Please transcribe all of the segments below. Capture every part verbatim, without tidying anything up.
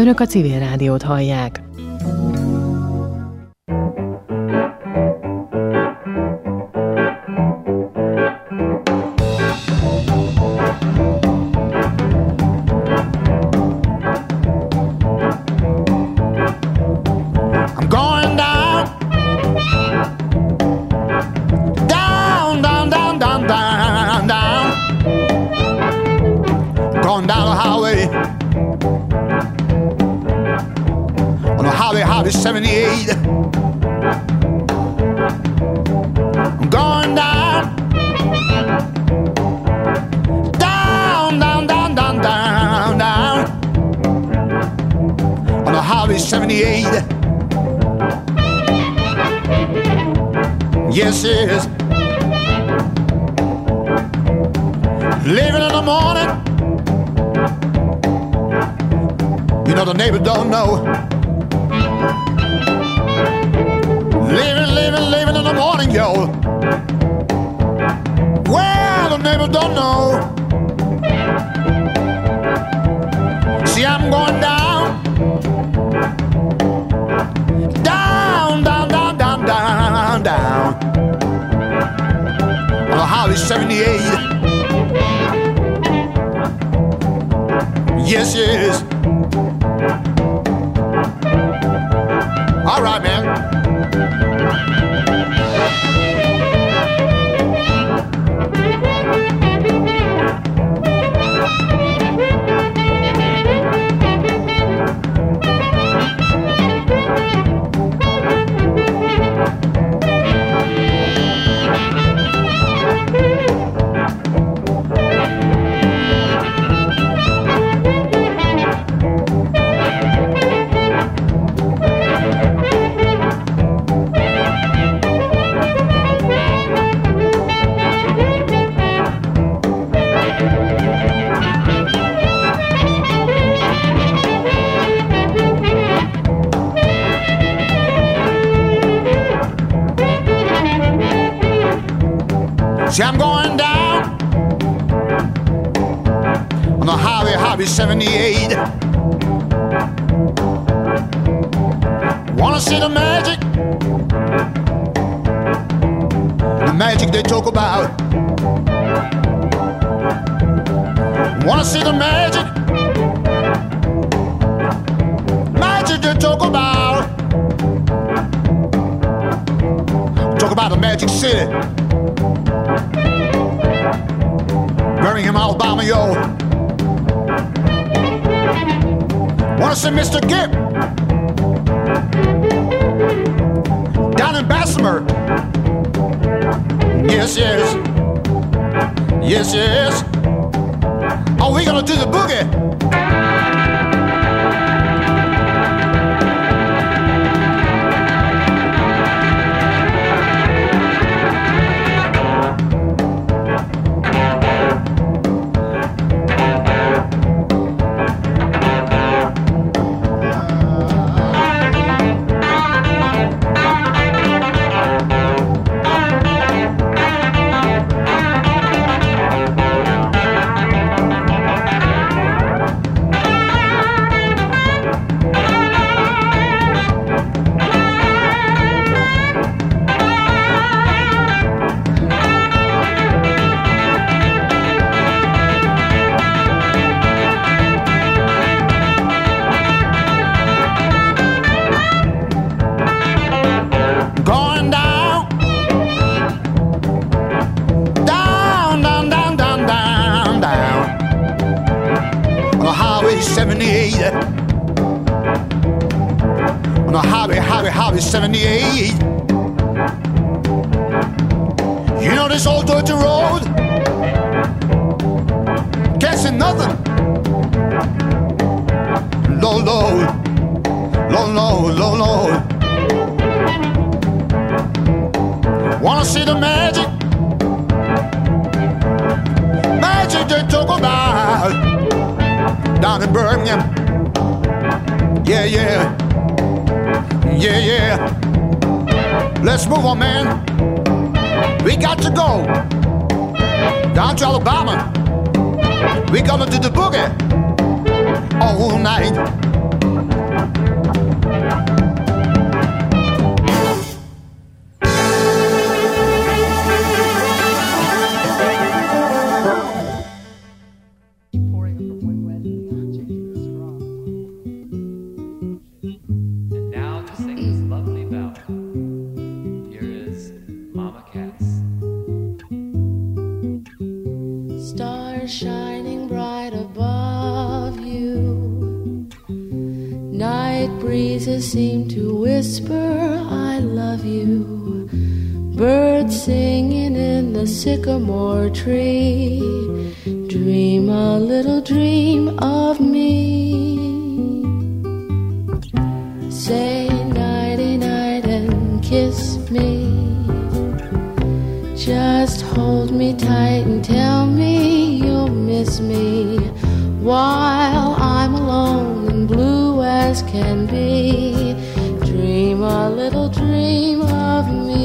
Önök a Civil Rádiót hallják. seventy-eight. I'm going down, down, down, down, down, down, down on the Highway seventy-eight. Yes, yes. Leaving in the morning, you know the neighbor don't know. Leaving, leaving, leaving in the morning, yo. Well, the neighbors don't know. See, I'm going down, down, down, down, down, down, down on the Highway seventy-eight. Yes, yes. All right, man. See, I'm going down on the highway, highway seventy-eight. Wanna see the magic, the magic they talk about. Wanna see the magic, magic they talk about. Talk about the Magic City, Birmingham, Alabama, yo. Wanna see Mister Gibb down in Bessemer? Yes, yes. Yes, yes. Are we gonna do the boogie? seventy-eight on the highway, highway, highway seventy-eight. You know this old dirty road, can't see nothing. Low, low, low, low, low, low. Wanna see the magic, magic they talk about down in Birmingham. Yeah, yeah, yeah, yeah. Let's move on, man. We got to go down to Alabama. We gonna do the boogie all night. shining bright above you. Night breezes seem to whisper, I love you. Birds singing in the sycamore tree. Dream a little dream of me. Say nighty-night and kiss me. Just hold me tight and tell me you'll miss me while I'm alone and blue as can be. Dream a little dream of me.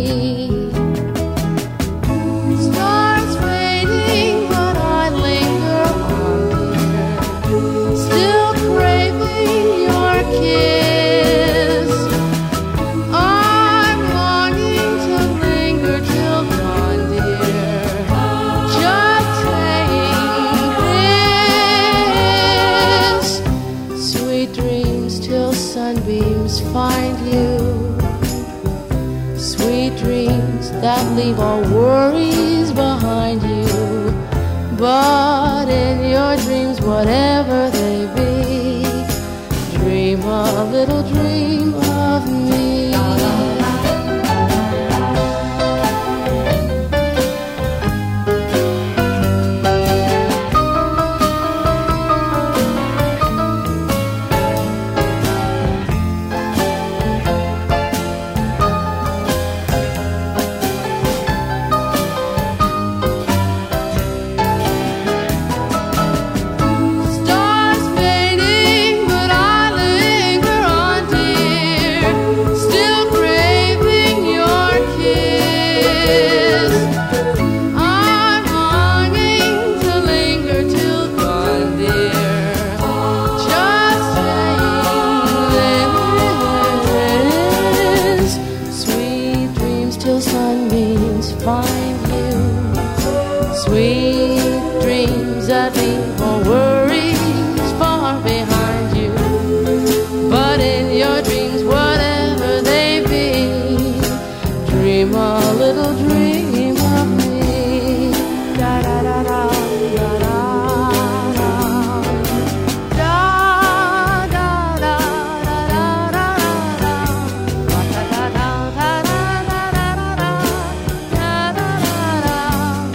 Stars fading, but I linger on, dear, still craving your kiss. I'm longing to linger till dawn, dear, just saying this. Sweet dreams till sunbeams find you. Sweet dreams that leave all worries behind you. But in your dreams, whatever they be, dream a little dream of me. Stars fading, but I linger on, dear, still craving your kiss. I'm longing to linger till dawn, dear, just saying this. Sweet dreams till sunbeams find you. Sweet dreams that leave all worries far behind you. But in your dreams, whatever they be, dream a little dream of me. Da da da da da da da. Da da da da da da da. Da da da da da da da da da. Da da da da.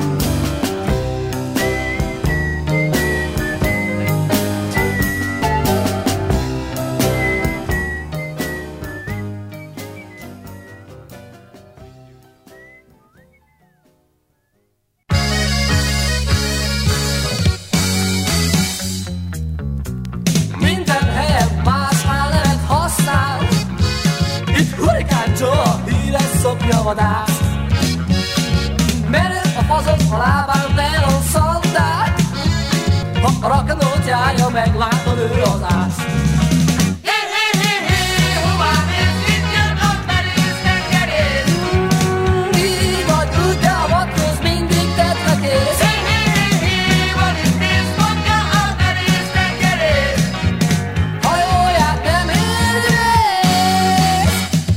Minden helyen más álnevet használ. Itt hurikán Joe, híres szoknyavadász. Menő a fazon, a lábán nylon szandál. Ha a rock'n'rollt járja, meglátod ő az ász. Így vagy úgy, de a matróz mindig tetre kész. Hajóját nem éri rész.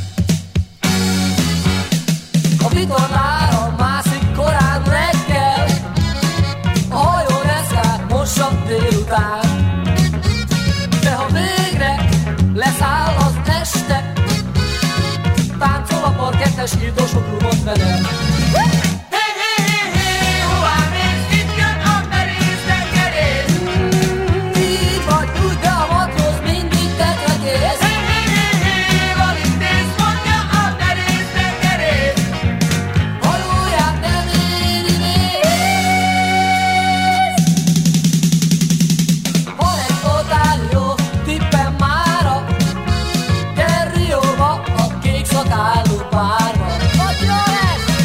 A vitorlára mászik korán reggel. A hajó reszkát mossa délután. De ha végre leszáll az este, táncol a parkettes, nyíldosok rumot fedel. Így vagy úgy, de a matróz mindig tetre kész. Hajóját nem éri rész. Van egy totál jó tippem mára, gyere Rióba a kék szakálú párba. Hogy jó lesz!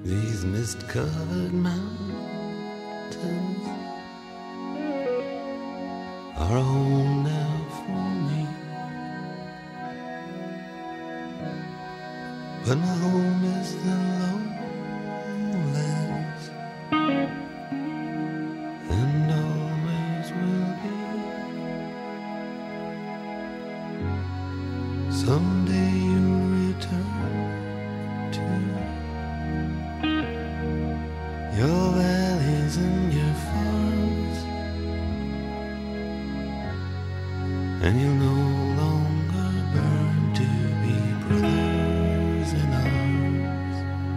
These mist-covered mountains are a home now for me, but my home is the lowlands, and always will be. Someday you'll return to your valleys and your farms, and you'll no longer burn to be brothers in arms.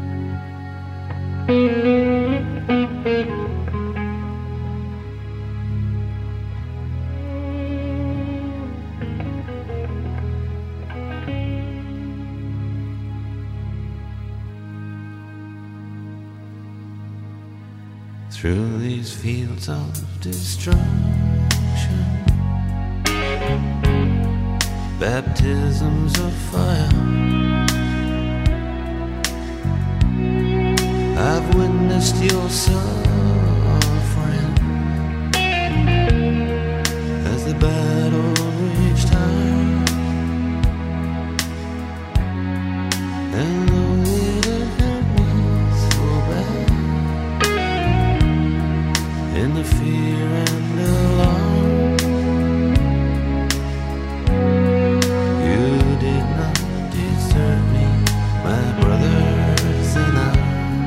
Through these fields of destruction, baptisms of fire, I've witnessed your suffering as the battle reached high, and though it hurt me so bad, in the fear and alarm, you did not desert me, my brothers in arms.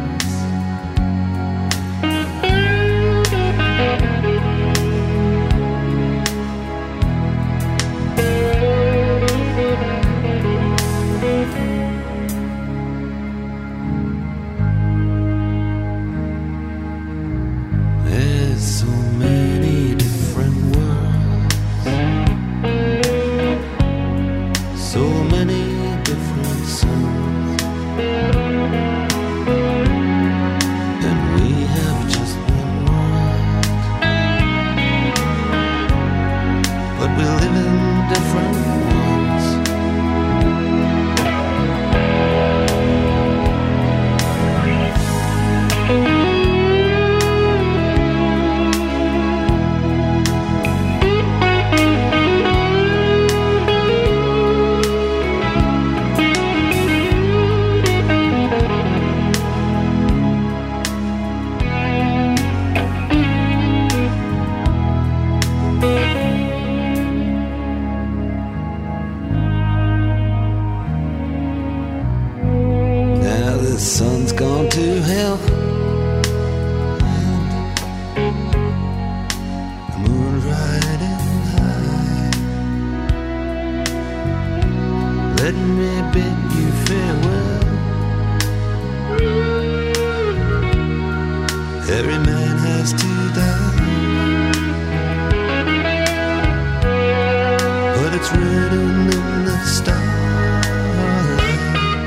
There's so many different worlds, so many different suns, and we have just one world, but we live in different ones. Now the sun's gone to hell, the moon's riding high. Let me bid you farewell. Every man has to die, but it's written in the starlight,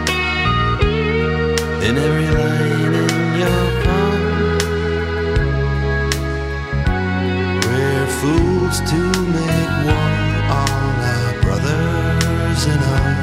in every line in your palm. We're fools to make war on our brothers in arms.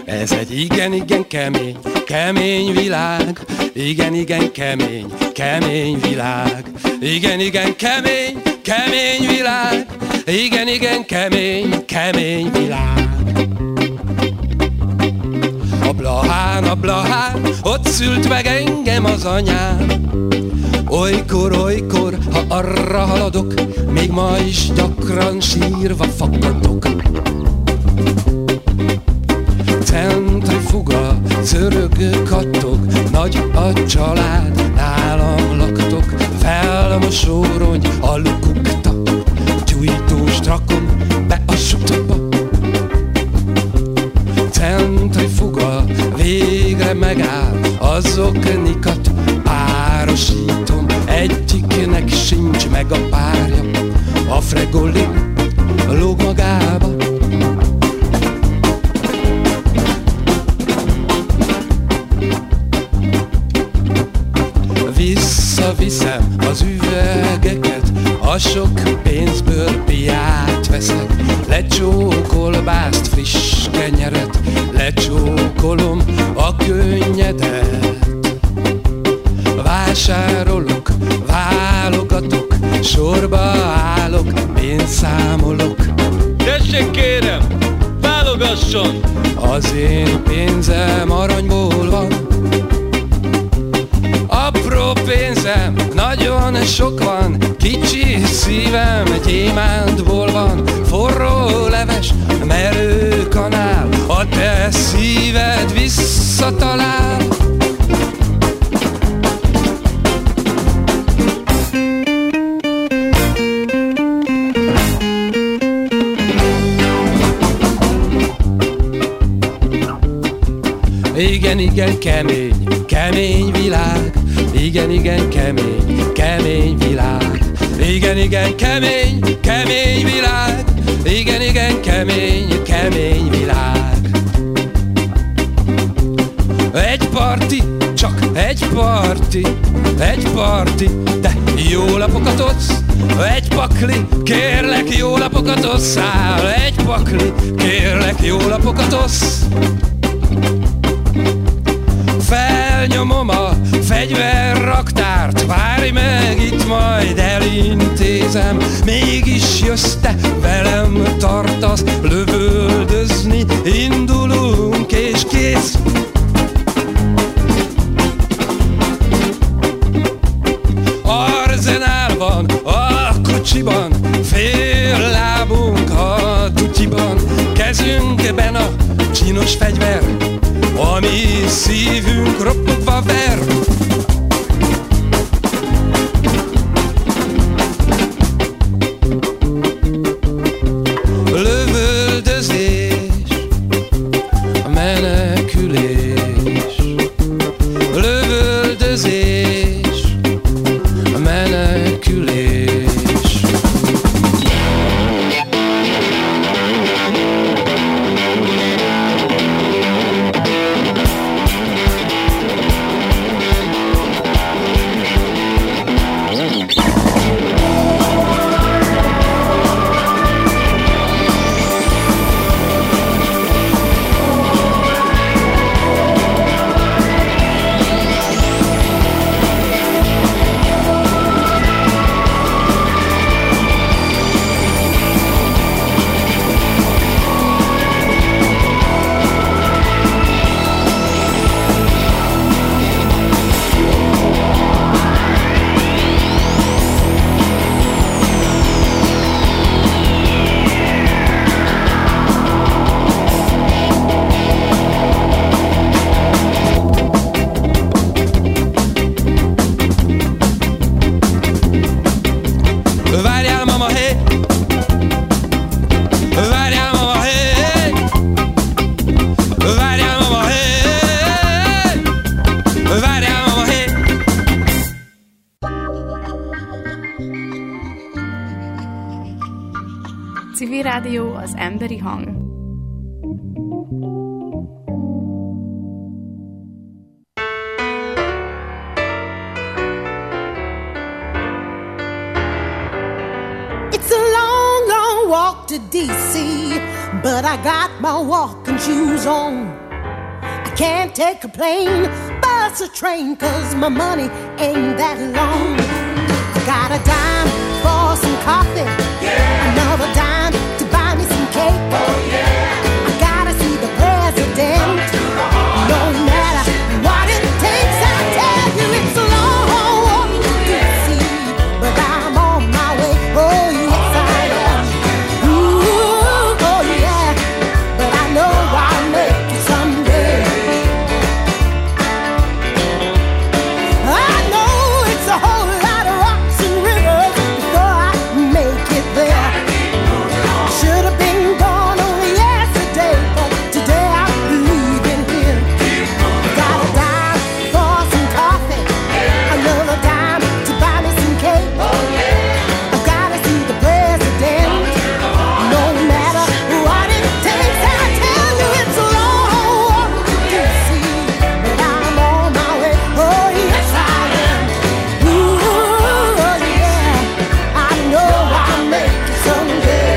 Ez egy igen-igen kemény, kemény világ. Igen-igen kemény, kemény világ. Igen-igen kemény, kemény világ. Igen-igen kemény, kemény világ. A Blahán, a Blahán, ott szült meg engem az anyám. Olykor, olykor, ha arra haladok, még ma is gyakran sírva fakadok. Centrifuga, szörög kattog, nagy a család, nálam laktok. Felmosórony, a lukukta, gyújtóst rakom be a sutba. Centrifuga, végre megáll, azoknikat párosítom. Egyiknek sincs meg a párja, a Fregoli lóg magába. Visszaviszem az üvegeket, a sok pénzből piát veszek. Lecsókolbászt, friss kenyeret, lecsókolom a könnyedet. Vásárolok, válogatok, sorba állok, pénzszámolok. Tessék kérem, válogasson! Az én pénzem aranyból van. Apró pénzem, nagyon sok van. Kicsi szívem, gyémántból van. Forró leves, merő kanál, a te szíved visszatalál. Igen, igen, kemény, kemény világ. Igen, igen, kemény, kemény világ. Igen, igen, kemény, kemény világ. Igen, igen, kemény, kemény világ. Egy parti, csak egy parti, egy parti, de jó lapokat adsz. Egy pakli, kérlek, jó lapokat osszál. Egy pakli, kérlek, jó lapokat osz. Felnyomom a fegyverraktárt, várj meg, itt majd elintézem. Mégis jössz te, velem tartasz, lövöldözni indulunk és kész. Arzenál van a kocsiban, fél lábunk a tutyiban. Kezünkben a csinos fegyver, ami szívünk ropogva ver. Lövöldözés, menekülés. Lövöldözés, menekülés. Civil Rádió, az emberi hang. It's a long, long walk to D C, but I got my walking shoes on. can't take a plane, bus or train, cause my money ain't that long. I got a dime for some coffee, yeah. Another dime to buy me some cake. Oh, yeah. I gotta see the president, no matter what it takes. I tell you it's a long walk to D C, but I'm on my way. Oh yes I am. Ooh, oh yeah, but I know I'll make it someday. I know it's a whole lot of rocks and rivers before I make it there. Should have been gone only yesterday, but today I'm leaving here. Got a dime for some coffee, another dime to buy me some cake. I've gotta see the president, no matter what it takes. I tell you it's a long walk to D C, but I'm on my way. Oh yes I am. Ooh, oh yeah, I know I'll make it someday.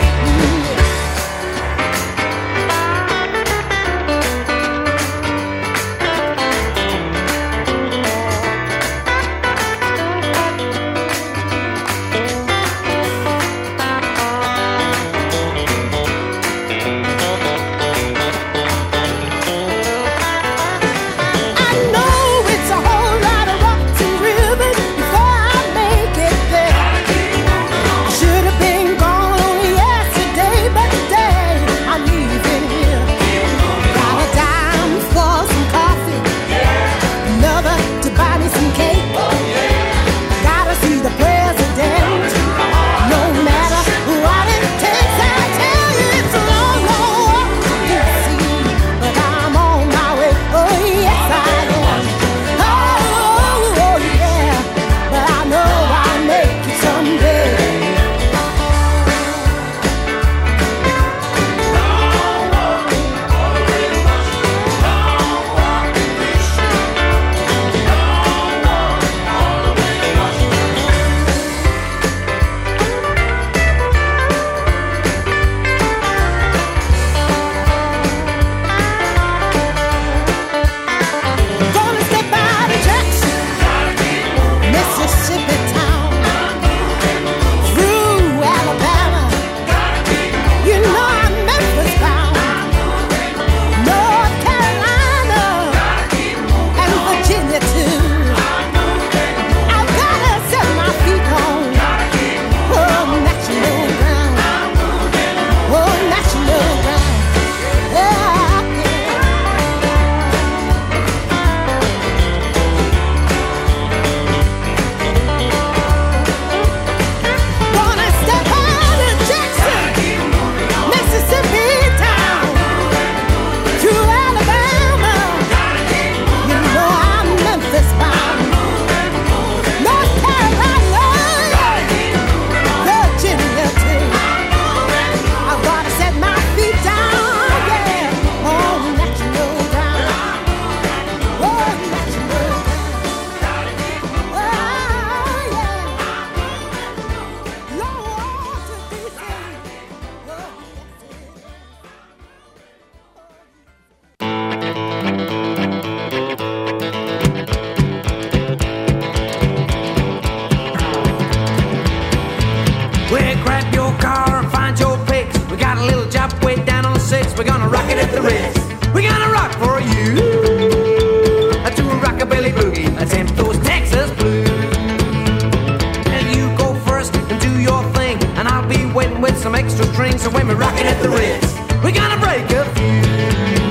I know it's a whole lot of rocks and rivers before I make it there. I should have been gone only yesterday, but today I'm leaving here. Got a dime for some coffee, another to buy me some cake. Gotta see the president, no matter what it takes. I tell you it's a long, long walk to D C, but I'm on my way. Oh yes I am. Oh, oh yeah, but I know I'll make it someday. Gonna step out of Jackson, Mississippi town, through Alabama. You know I'm Memphis bound, North Carolina, and Virginia too. I've gotta set my feet on oh national ground, oh national ground. Yeah, yeah. Gonna step out of Jackson, Mississippi town, through Alabama. You know I'm Memphis bound, North Carolina, Virginia too. I've gotta set my feet down, yeah, on national ground, on national ground. Oh yeah. Long walk to D C. Oh, Well, grab your car and find your picks. We got a little job way down on six. We're gonna rock it at the Ritz. We're gonna rock for you. To a rockabilly boogie, attempt those Texas blues. And you go first and do your thing, and I'll be waiting with some extra drinks. So when we rock it at the Ritz, we're gonna break a few.